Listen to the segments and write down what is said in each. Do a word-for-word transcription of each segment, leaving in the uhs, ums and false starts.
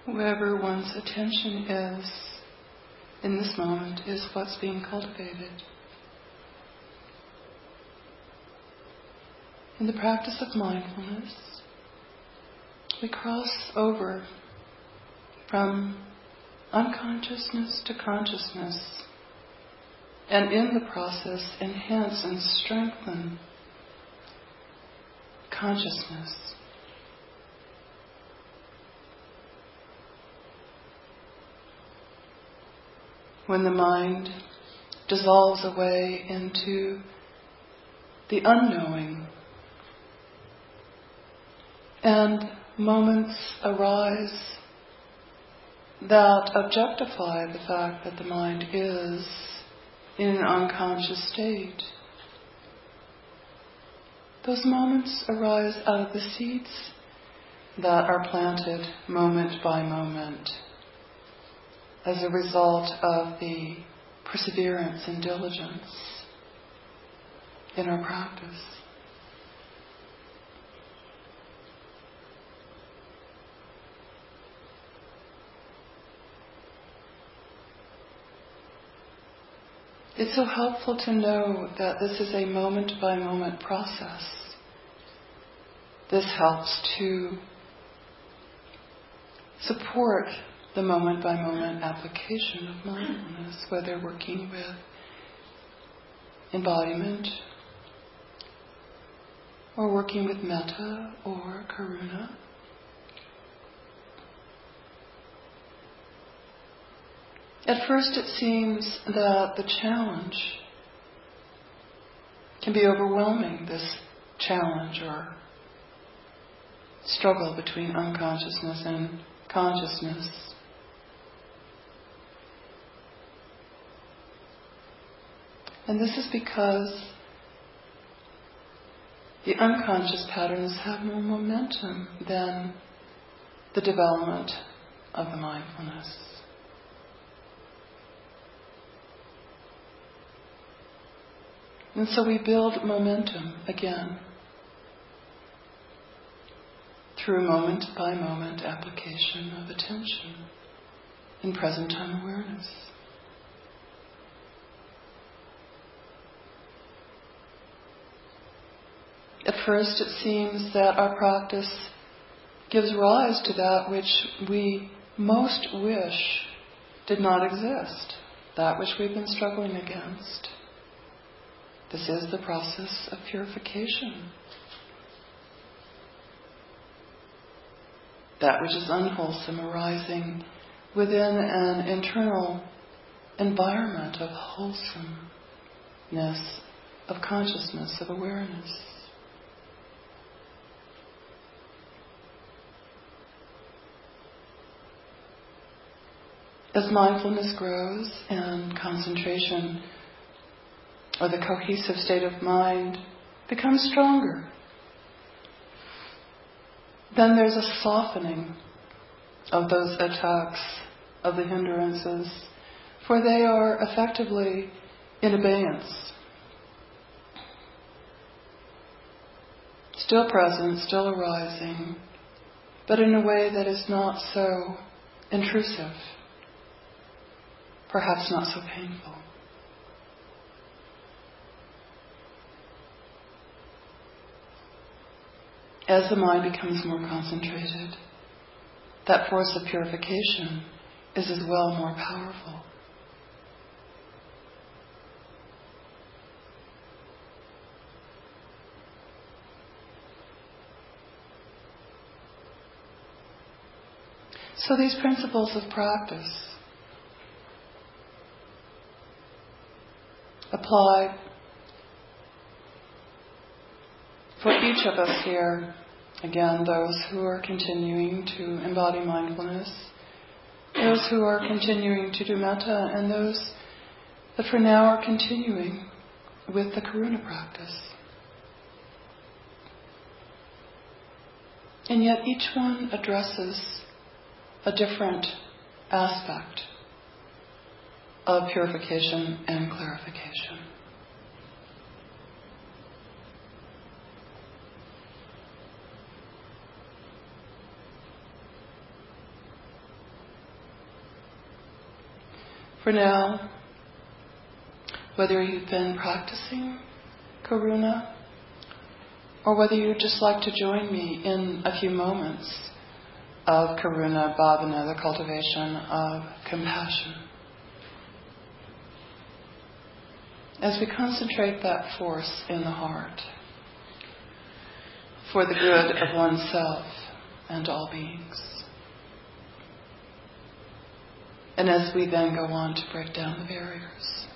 Wherever one's attention is in this moment is what's being cultivated. In the practice of mindfulness, we cross over from unconsciousness to consciousness, and in the process enhance and strengthen consciousness. When the mind dissolves away into the unknowing, and moments arise that objectify the fact that the mind is in an unconscious state. Those moments arise out of the seeds that are planted moment by moment as a result of the perseverance and diligence in our practice. It's so helpful to know that this is a moment-by-moment process. This helps to support the moment-by-moment application of mindfulness, whether working with embodiment, or working with metta or karuna. At first it seems that the challenge can be overwhelming, this challenge or struggle between unconsciousness and consciousness. And this is because the unconscious patterns have more momentum than the development of the mindfulness. And so we build momentum again through moment-by-moment application of attention in present time awareness. At first it seems that our practice gives rise to that which we most wish did not exist, that which we've been struggling against. This is the process of purification. That which is unwholesome arising within an internal environment of wholesomeness, of consciousness, of awareness. As mindfulness grows and concentration, or the cohesive state of mind, becomes stronger, then there's a softening of those attacks, of the hindrances, for they are effectively in abeyance. Still present, still arising, but in a way that is not so intrusive, perhaps not so painful. As the mind becomes more concentrated, that force of purification is as well more powerful. So these principles of practice apply for each of us here, again, those who are continuing to embody mindfulness, those who are continuing to do metta, and those that for now are continuing with the karuna practice. And yet each one addresses a different aspect of purification and clarification. For now, whether you've been practicing karuna or whether you'd just like to join me in a few moments of karuna bhavana, the cultivation of compassion. As we concentrate that force in the heart for the good of oneself and all beings. And as we then go on to break down the barriers.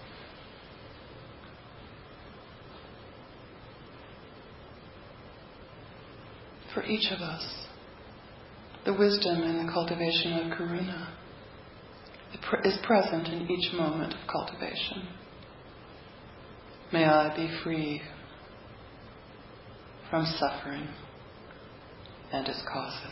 For each of us, the wisdom and the cultivation of karuna is present in each moment of cultivation. May I be free from suffering and its causes.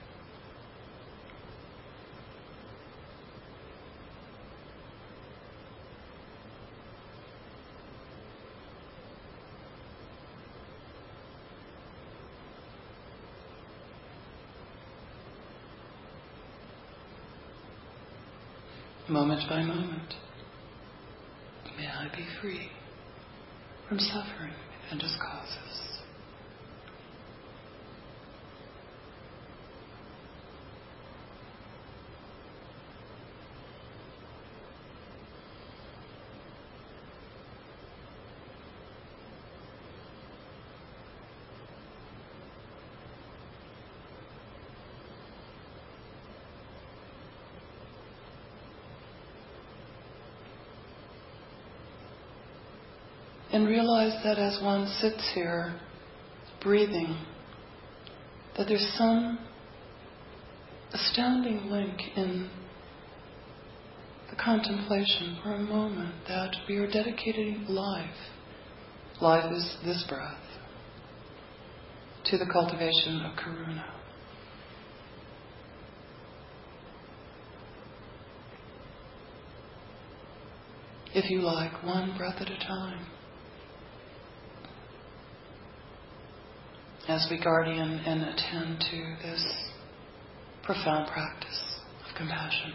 Moment by moment, may I be free from suffering and its causes. And realize that as one sits here breathing, that there's some astounding link in the contemplation for a moment that we are dedicating life, life is this breath, to the cultivation of karuna. If you like, one breath at a time. As we guardian and attend to this profound practice of compassion.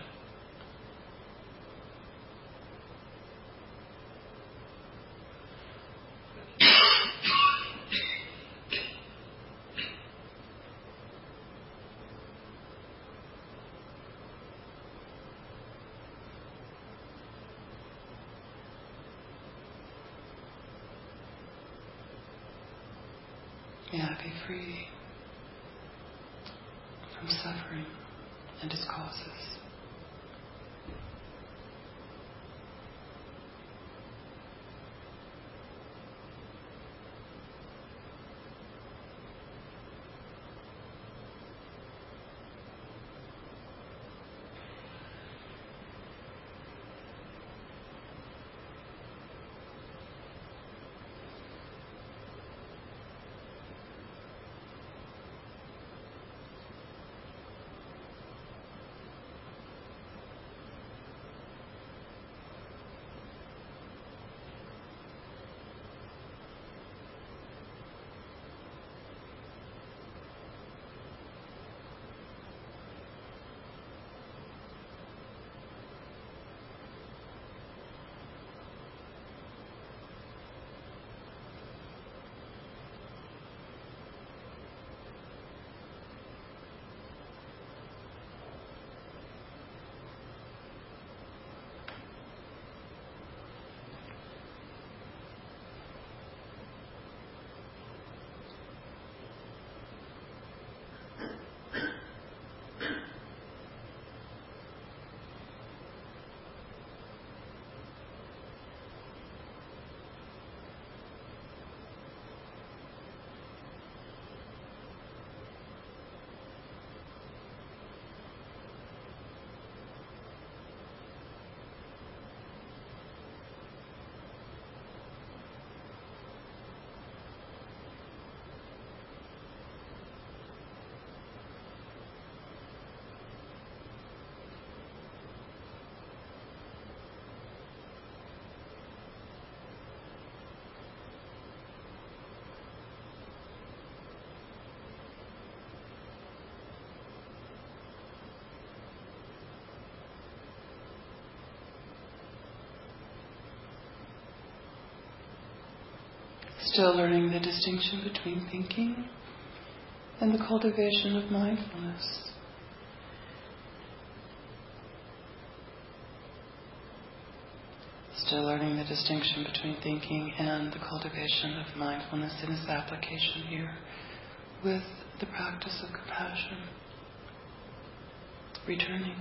May I be free from suffering and its causes. Still learning the distinction between thinking and the cultivation of mindfulness. Still learning the distinction between thinking and the cultivation of mindfulness in its application here with the practice of compassion. Returning.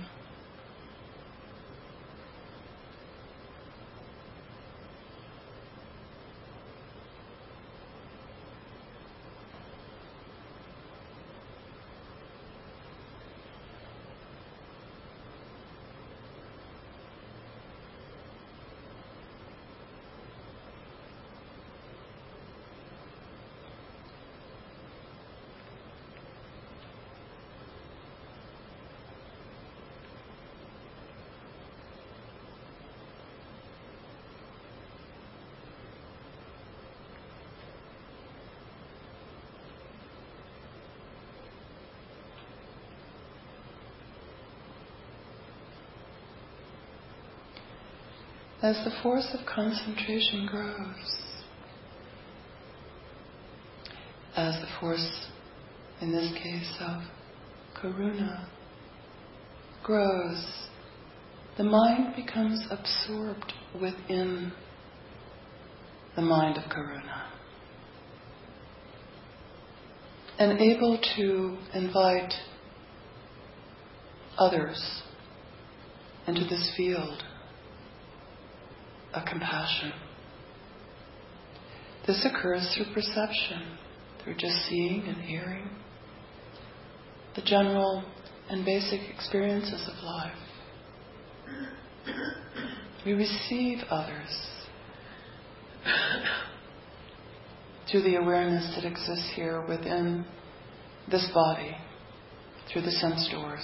As the force of concentration grows, as the force, in this case of karuna, grows, the mind becomes absorbed within the mind of karuna and able to invite others into this field of compassion. This occurs through perception, through just seeing and hearing the general and basic experiences of life. We receive others through the awareness that exists here within this body, through the sense doors.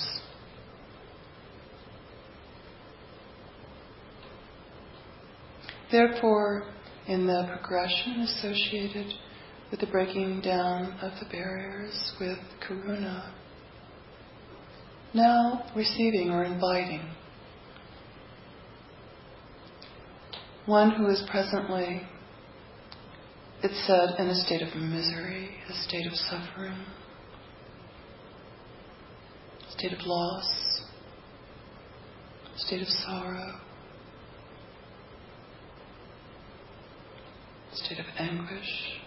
Therefore, in the progression associated with the breaking down of the barriers with karuna, now receiving or inviting one who is presently, it's said, in a state of misery, a state of suffering, a state of loss, a state of sorrow, state of anguish.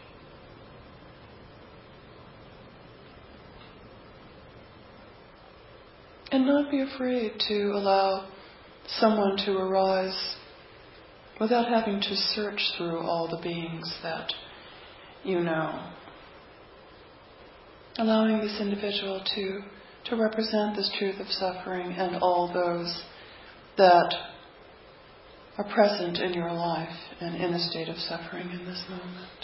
And not be afraid to allow someone to arise without having to search through all the beings that you know. Allowing this individual to, to represent this truth of suffering and all those that are present in your life and in a state of suffering in this moment.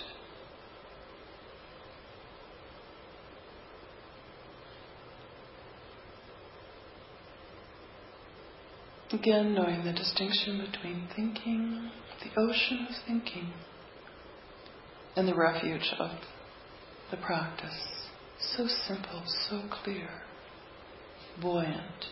Again, knowing the distinction between thinking, the ocean of thinking, and the refuge of the practice. So simple, so clear, buoyant.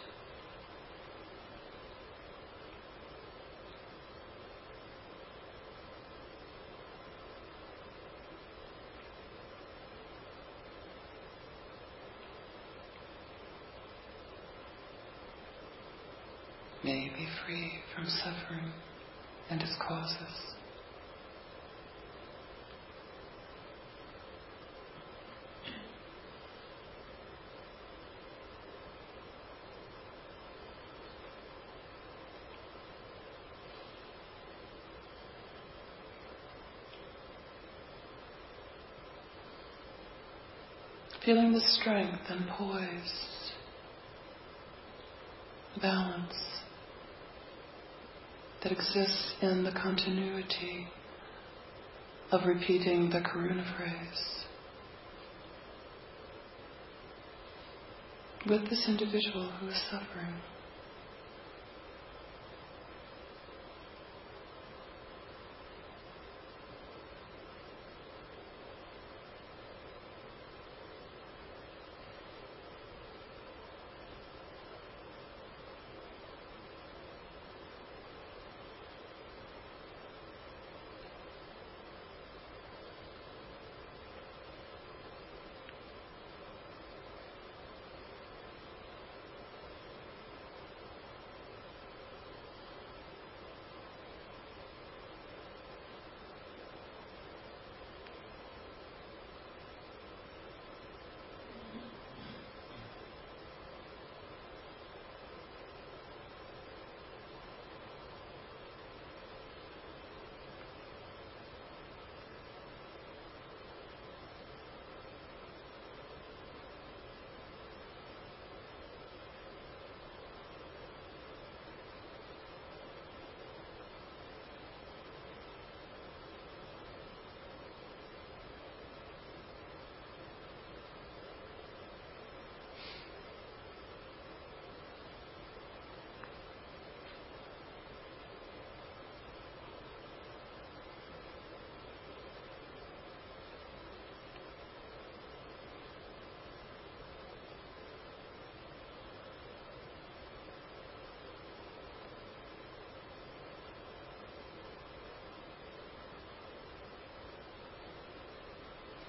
May be free from suffering and its causes. Feeling the strength and poise, balance that exists in the continuity of repeating the karuna phrase with this individual who is suffering.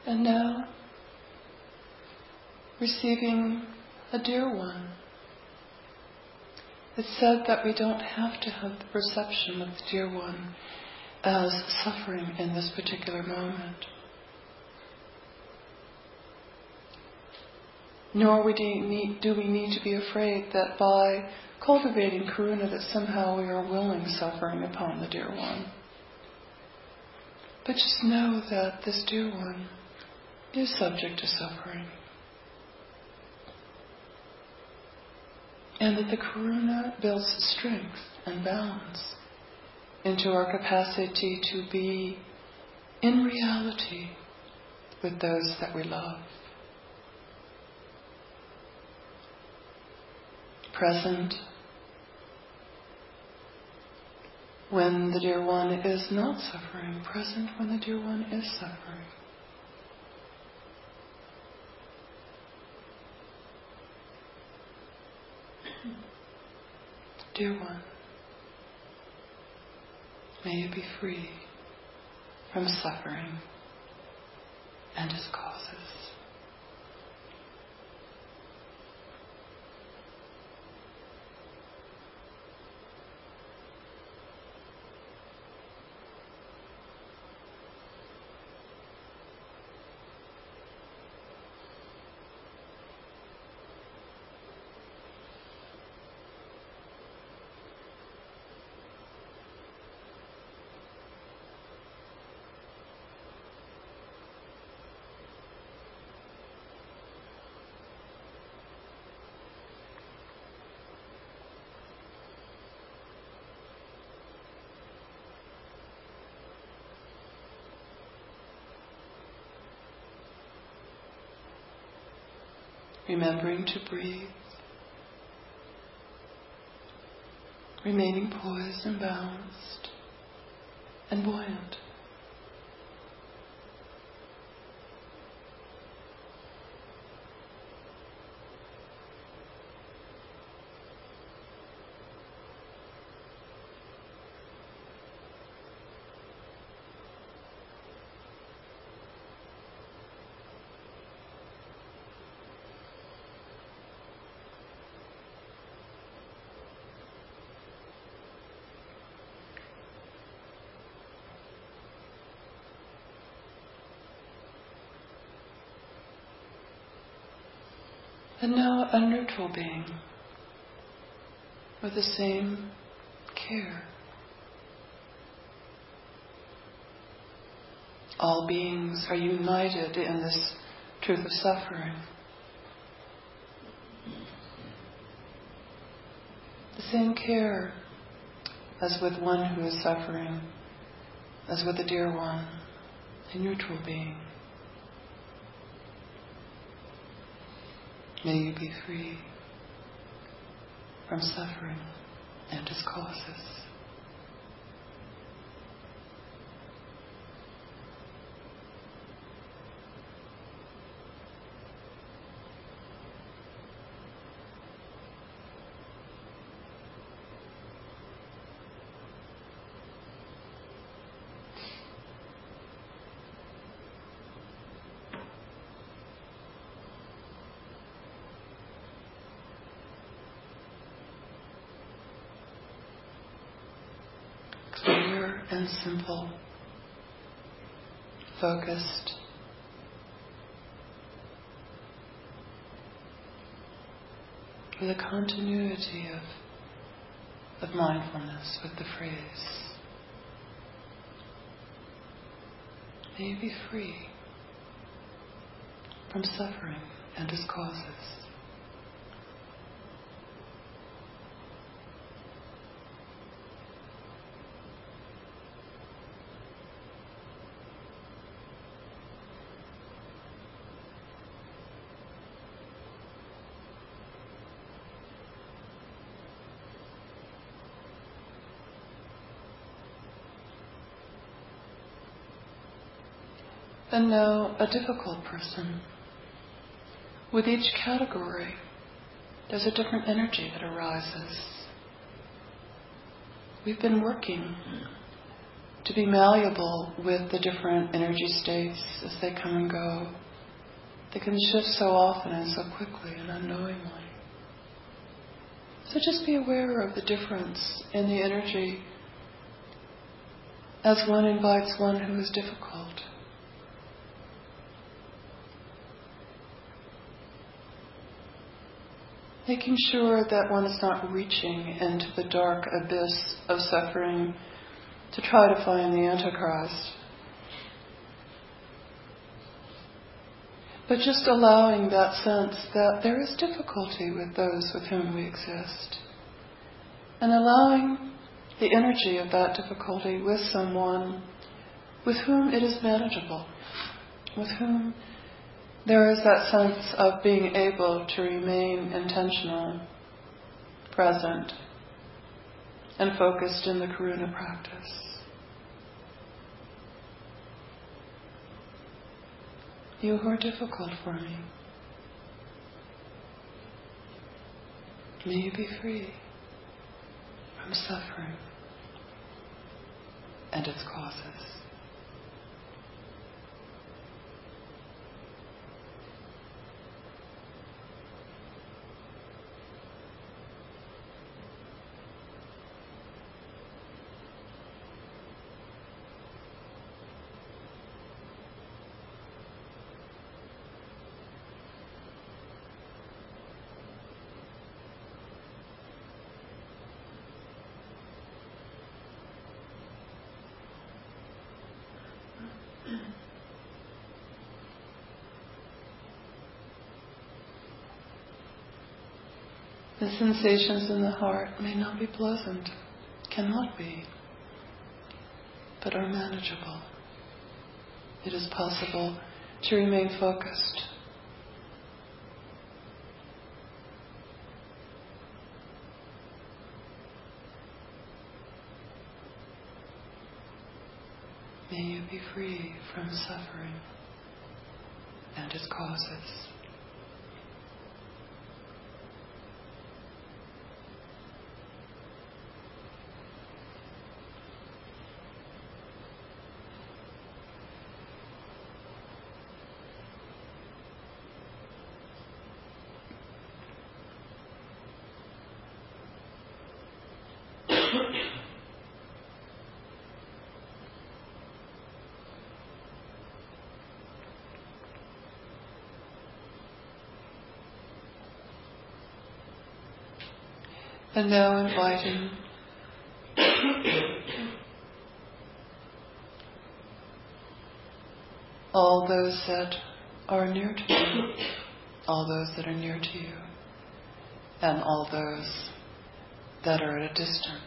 And now, receiving a dear one. It's said that we don't have to have the perception of the dear one as suffering in this particular moment. Nor do we need to be afraid that by cultivating karuna that somehow we are willing suffering upon the dear one. But just know that this dear one is subject to suffering. And that the karuna builds strength and balance into our capacity to be in reality with those that we love. Present when the dear one is not suffering, present when the dear one is suffering. Dear one, may you be free from suffering and its causes. Remembering to breathe, remaining poised and balanced and buoyant. And now a neutral being with the same care. All beings are united in this truth of suffering. The same care as with one who is suffering, as with the dear one, a neutral being. May you be free from suffering and its causes. Clear and simple, focused, with a continuity of, of mindfulness with the phrase. May you be free from suffering and its causes. And now a difficult person. With each category, there's a different energy that arises. We've been working to be malleable with the different energy states as they come and go. They can shift so often and so quickly and unknowingly. So just be aware of the difference in the energy as one invites one who is difficult. Making sure that one is not reaching into the dark abyss of suffering to try to find the Antichrist. But just allowing that sense that there is difficulty with those with whom we exist. And allowing the energy of that difficulty with someone with whom it is manageable, with whom there is that sense of being able to remain intentional, present, and focused in the Karuna practice. You who are difficult for me, may you be free from suffering and its causes. The sensations in the heart may not be pleasant, cannot be, but are manageable. It is possible to remain focused. May you be free from suffering and its causes. And now inviting all those that are near to you, all those that are near to you, and all those that are at a distance.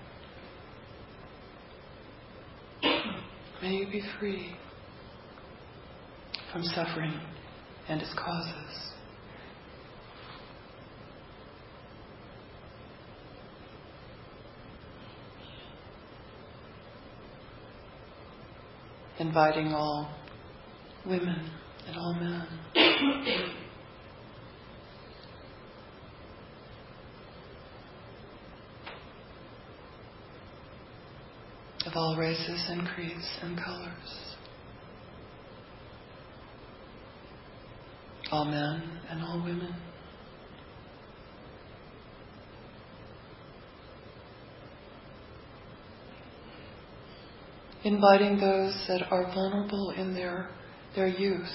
May you be free from suffering and its causes. Inviting all women and all men, of all races and creeds and colors, all men and all women, inviting those that are vulnerable in their, their youth,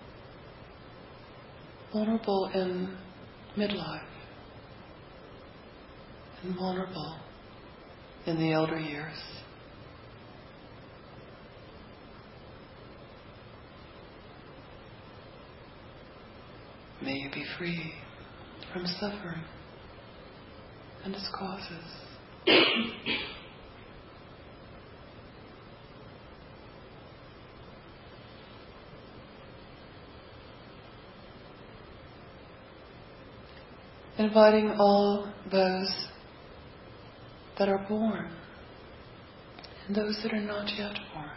vulnerable in midlife, and vulnerable in the elder years. May you be free from suffering and its causes. Inviting all those that are born and those that are not yet born.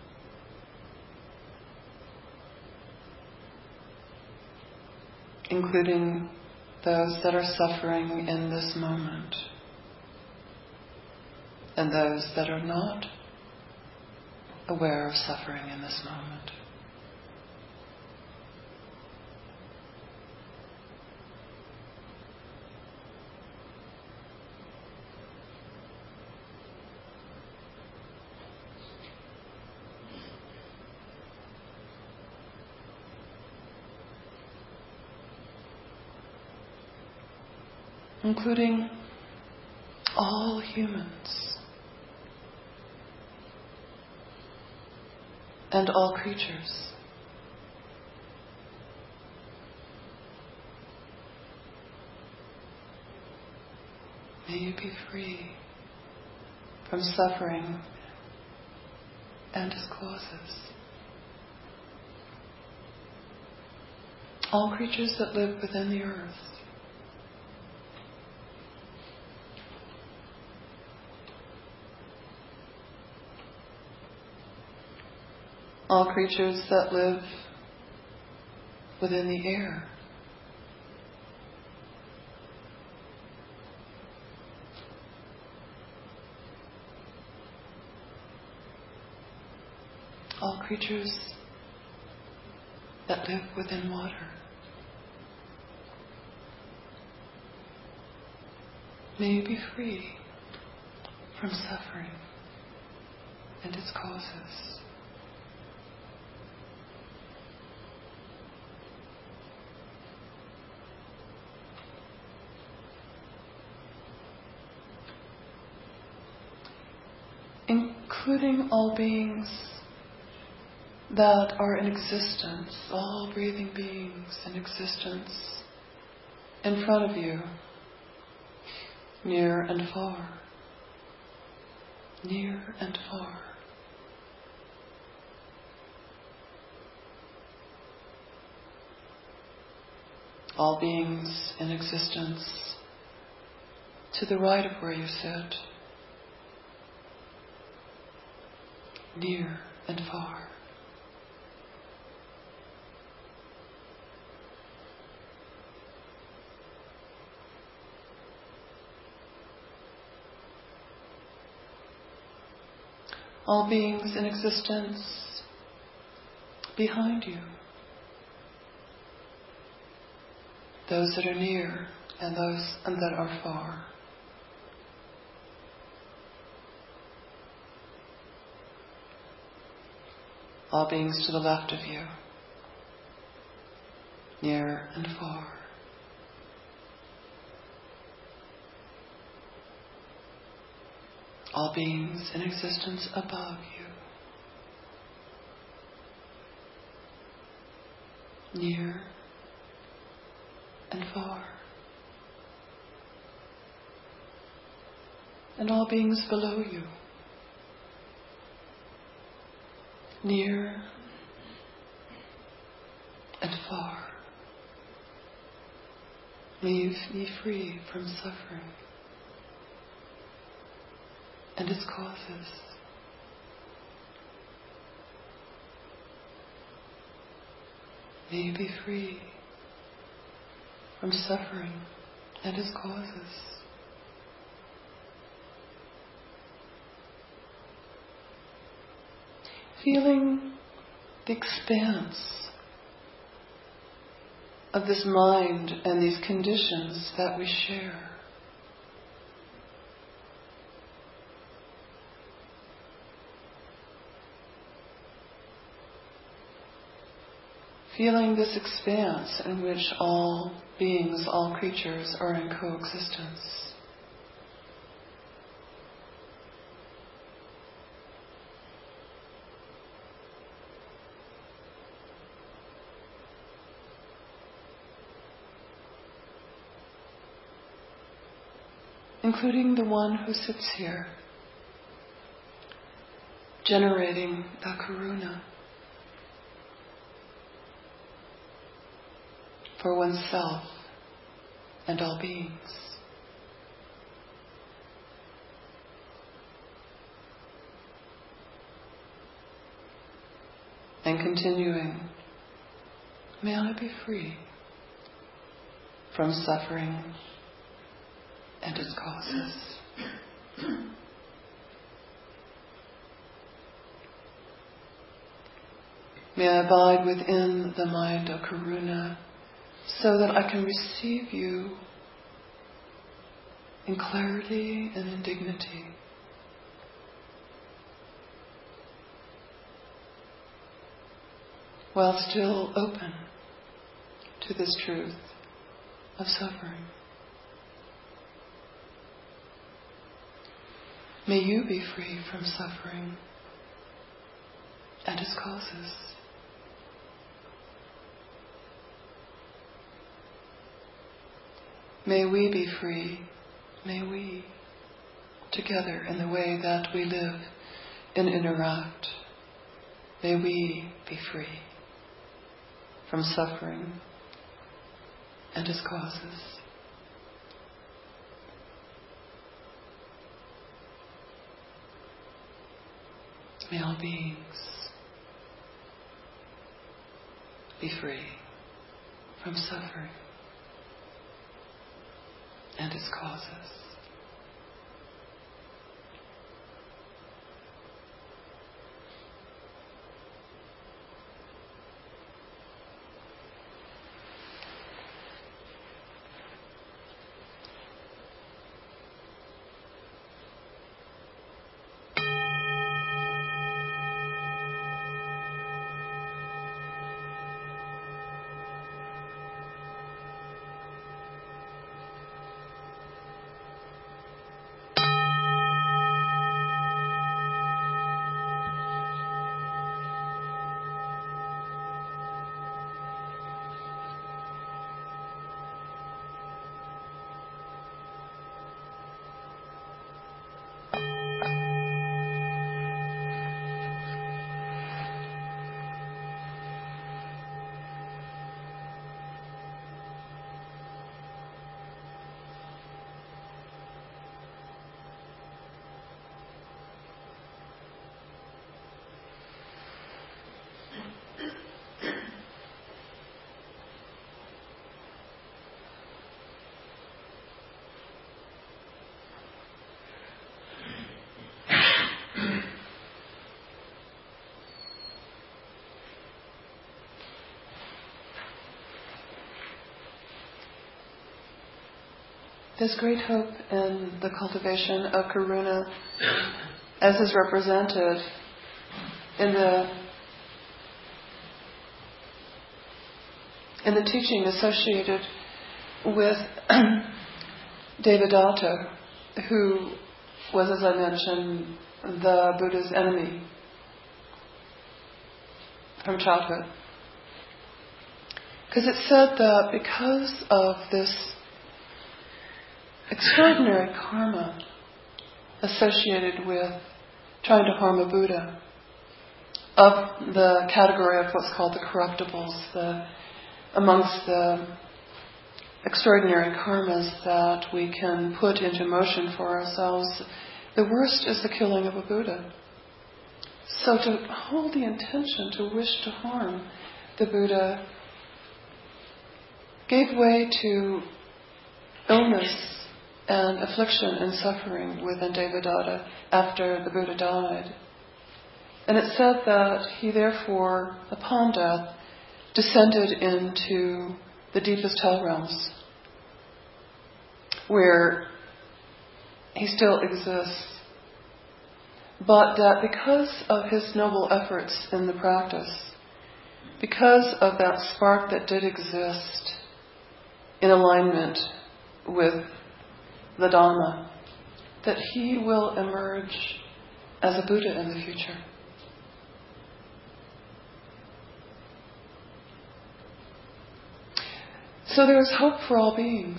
Including those that are suffering in this moment and those that are not aware of suffering in this moment. Including all humans and all creatures. May you be free from suffering and its causes. All creatures that live within the earth. All creatures that live within the air. All creatures that live within water. May you be free from suffering and its causes. Including all beings that are in existence, all breathing beings in existence, in front of you, near and far, near and far. All beings in existence to the right of where you sit, near and far. All beings in existence behind you, those that are near and those and that are far. All beings to the left of you, near and far. All beings in existence above you, near and far. And all beings below you, near and far. May you be free from suffering and its causes. May you be free from suffering and its causes. Feeling the expanse of this mind and these conditions that we share. Feeling this expanse in which all beings, all creatures are in coexistence. Including the one who sits here, generating the karuna for oneself and all beings. And continuing, may I be free from suffering and its causes. May I abide within the mind of Karuna so that I can receive you in clarity and in dignity. While still open to this truth of suffering. May you be free from suffering and its causes. May we be free, may we, together in the way that we live and interact, may we be free from suffering and its causes. May all beings be free from suffering and its causes. There's great hope in the cultivation of karuna as is represented in the in the teaching associated with Devadatta, who was, as I mentioned, the Buddha's enemy from childhood. Because it said that because of this extraordinary karma associated with trying to harm a Buddha, of the category of what's called the corruptibles, the, amongst the extraordinary karmas that we can put into motion for ourselves, the worst is the killing of a Buddha. So to hold the intention to wish to harm the Buddha gave way to illness and affliction and suffering within Devadatta after the Buddha died. And it said that he therefore, upon death, descended into the deepest hell realms, where he still exists, but that because of his noble efforts in the practice, because of that spark that did exist in alignment with the Dhamma, that he will emerge as a Buddha in the future. So there is hope for all beings.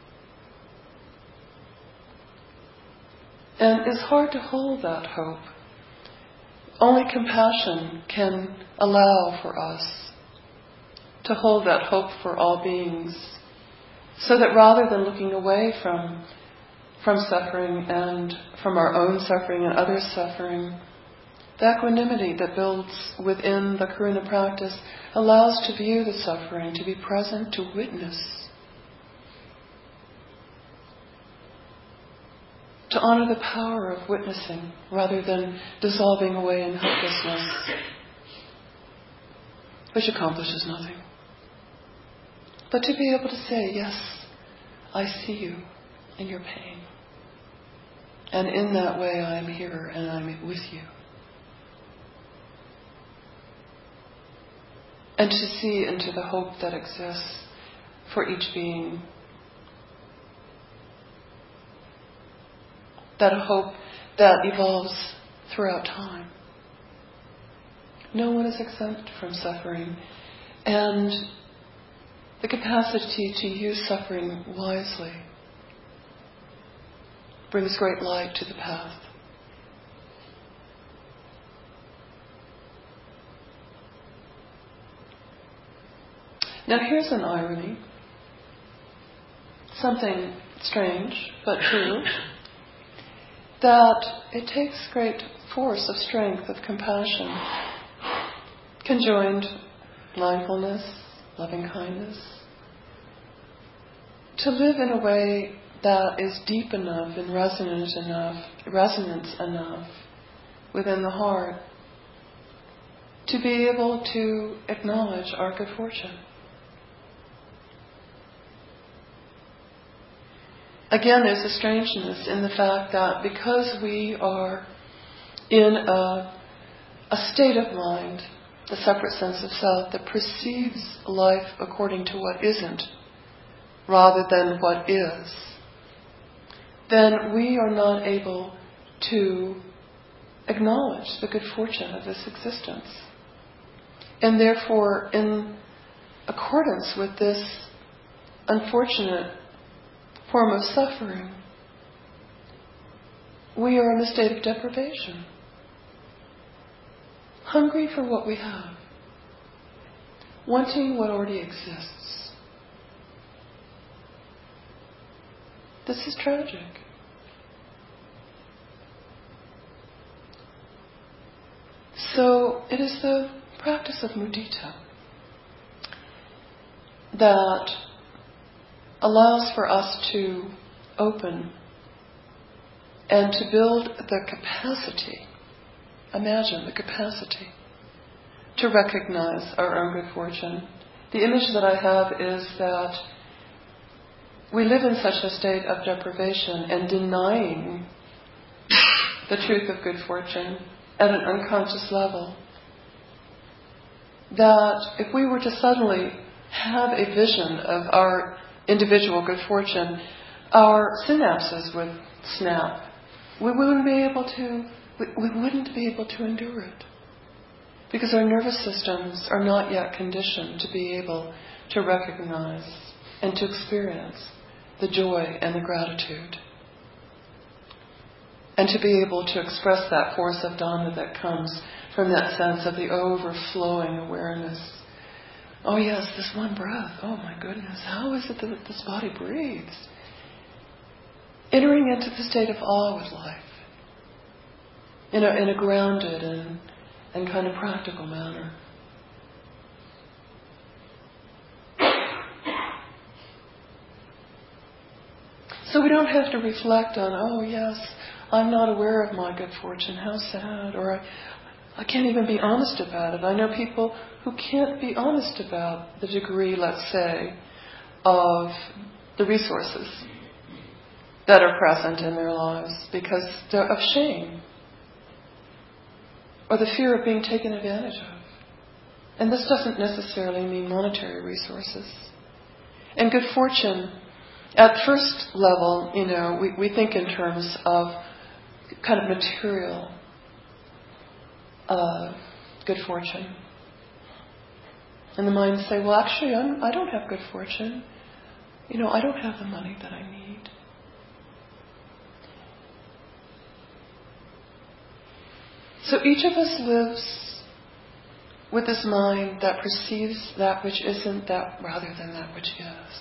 And it's hard to hold that hope. Only compassion can allow for us to hold that hope for all beings, so that rather than looking away from from suffering and from our own suffering and others' suffering, the equanimity that builds within the karuna practice allows to view the suffering, to be present, to witness, to honor the power of witnessing rather than dissolving away in helplessness. which accomplishes nothing. But to be able to say, yes, I see you in your pain. And in that way I am here and I'm with you. And to see into the hope that exists for each being. That hope that evolves throughout time. No one is exempt from suffering. And the capacity to use suffering wisely brings great light to the path. Now here's an irony. Something strange, but true. That it takes great force of strength, of compassion, conjoined mindfulness, loving kindness, to live in a way that is deep enough and resonant enough, resonance enough within the heart to be able to acknowledge our good fortune. Again, there's a strangeness in the fact that because we are in a, a state of mind, the separate sense of self, that perceives life according to what isn't, rather than what is, then we are not able to acknowledge the good fortune of this existence. And therefore, in accordance with this unfortunate form of suffering, we are in a state of deprivation, hungry for what we have, wanting what already exists. This is tragic. So it is the practice of mudita that allows for us to open and to build the capacity, imagine the capacity, to recognize our own good fortune. The image that I have is that we live in such a state of deprivation and denying the truth of good fortune at an unconscious level, that if we were to suddenly have a vision of our individual good fortune, our synapses would snap. We wouldn't be able to, we, we wouldn't be able to endure it. Because our nervous systems are not yet conditioned to be able to recognize and to experience the joy and the gratitude. And to be able to express that force of Dhamma that comes from that sense of the overflowing awareness. Oh yes, this one breath. Oh my goodness, how is it that this body breathes? Entering into the state of awe with life. In a, in a grounded and, and kind of practical manner. So we don't have to reflect on, oh yes, I'm not aware of my good fortune, how sad, or I, I can't even be honest about it. I know people who can't be honest about the degree, let's say, of the resources that are present in their lives because they're of shame or the fear of being taken advantage of. And this doesn't necessarily mean monetary resources. And good fortune, at first level, you know, we, we think in terms of kind of material uh, good fortune. And the mind say, well, actually, I'm, I don't have good fortune. You know, I don't have the money that I need. So each of us lives with this mind that perceives that which isn't that rather than that which is.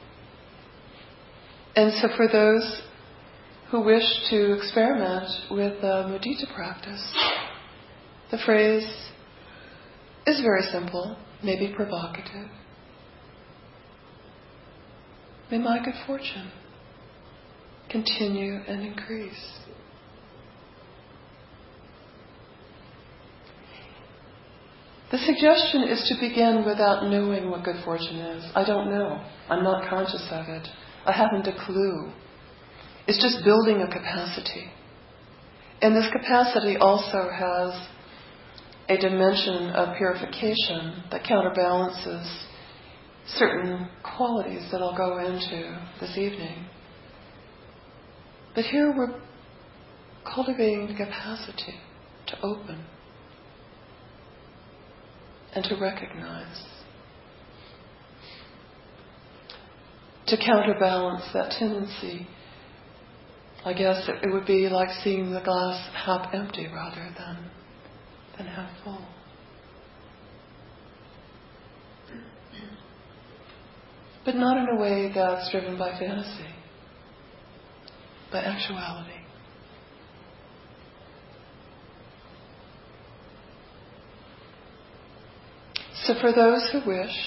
And so for those who wish to experiment with the mudita practice, the phrase is very simple, maybe provocative. May my good fortune continue and increase. The suggestion is to begin without knowing what good fortune is. I don't know. I'm not conscious of it. I haven't a clue. It's just building a capacity. And this capacity also has a dimension of purification that counterbalances certain qualities that I'll go into this evening. But here we're cultivating the capacity to open and to recognize, to counterbalance that tendency. I guess it, it would be like seeing the glass half empty rather than, than half full. But not in a way that's driven by fantasy, by actuality. So for those who wish,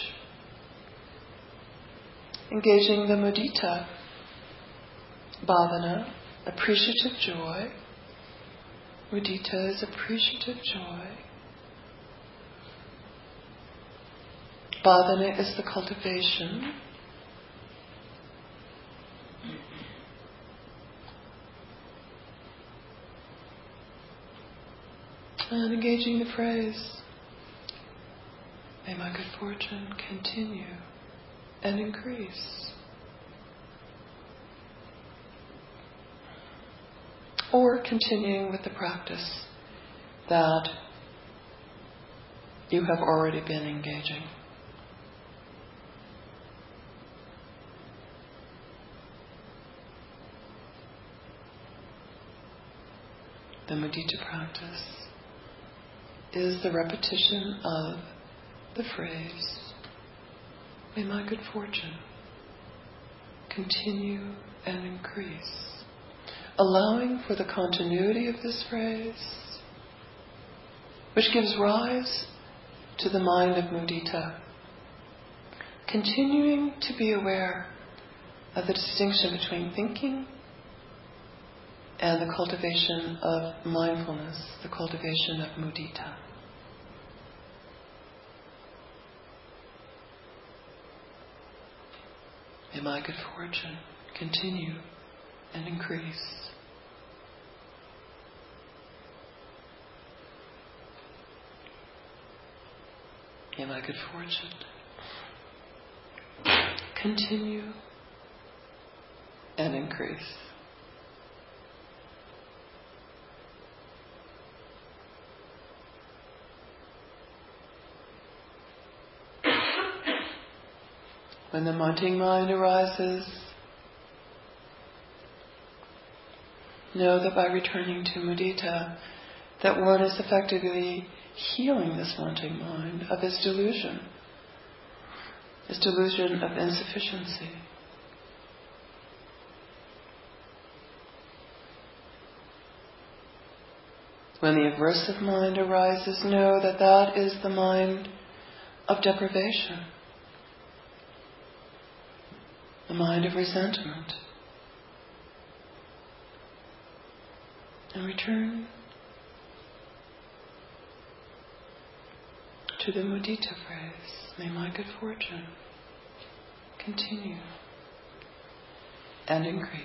engaging the mudita bhavana, appreciative joy. Mudita is appreciative joy. Bhavana is the cultivation. And engaging the phrase, may my good fortune continue and increase. Or continuing with the practice that you have already been engaging. The mudita practice is the repetition of the phrase, may my good fortune continue and increase. Allowing for the continuity of this phrase, which gives rise to the mind of mudita. Continuing to be aware of the distinction between thinking and the cultivation of mindfulness, the cultivation of mudita. May my good fortune continue and increase. May my good fortune continue and increase. When the wanting mind arises, know that by returning to mudita, that one is effectively healing this wanting mind of its delusion, its delusion of insufficiency. When the aversive mind arises, know that that is the mind of deprivation, the mind of resentment. And return to the mudita phrase, may my good fortune continue and increase.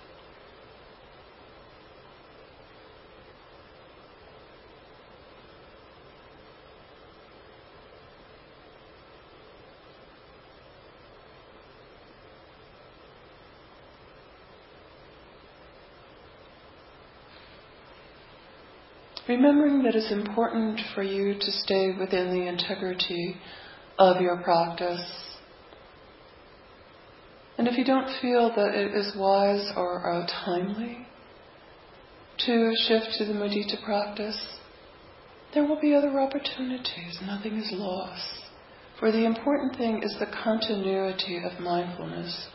Remembering that it's important for you to stay within the integrity of your practice. And if you don't feel that it is wise or uh, timely to shift to the mudita practice, there will be other opportunities. Nothing is lost. For the important thing is the continuity of mindfulness.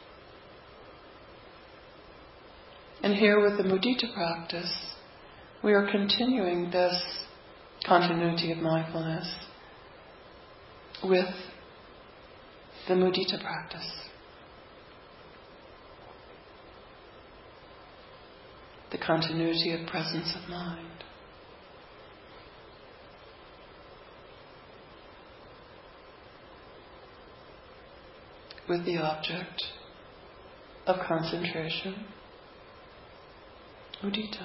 And here with the mudita practice, we are continuing this continuity of mindfulness with the mudita practice. The continuity of presence of mind. with the object of concentration, mudita.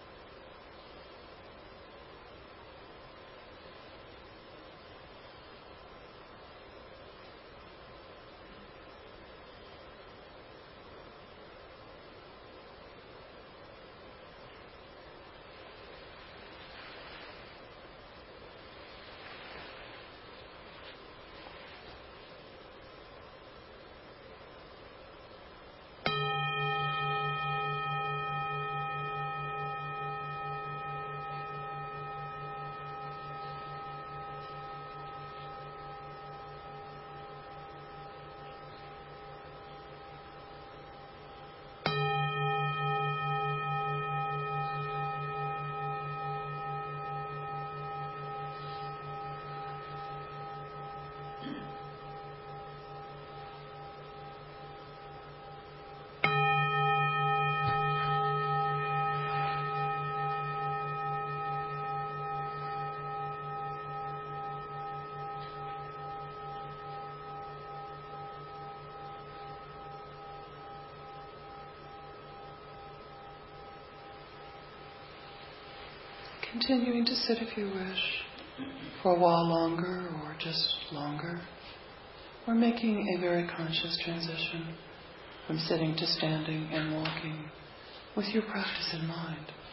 Continuing to sit if you wish, for a while longer or just longer. We're making a very conscious transition from sitting to standing and walking with your practice in mind.